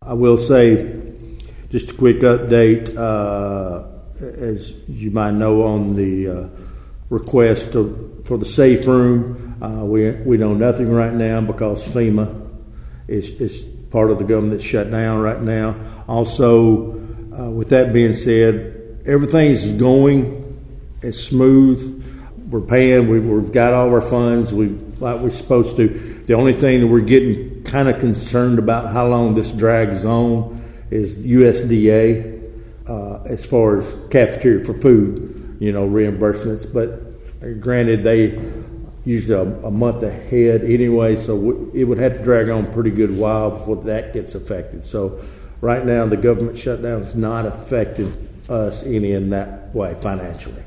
I will say, just a quick update, as you might know, on the request for the safe room, we know nothing right now because FEMA is part of the government that's shut down right now. Also, with that being said, everything is going as smooth. We're paying. We've got all our funds like we're supposed to. The only thing that we're getting kind of concerned about how long this drags on is USDA as far as cafeteria for food, reimbursements. But granted, they usually a month ahead anyway, so it would have to drag on a pretty good while before that gets affected. So right now, the government shutdown is not affecting us any in that way financially.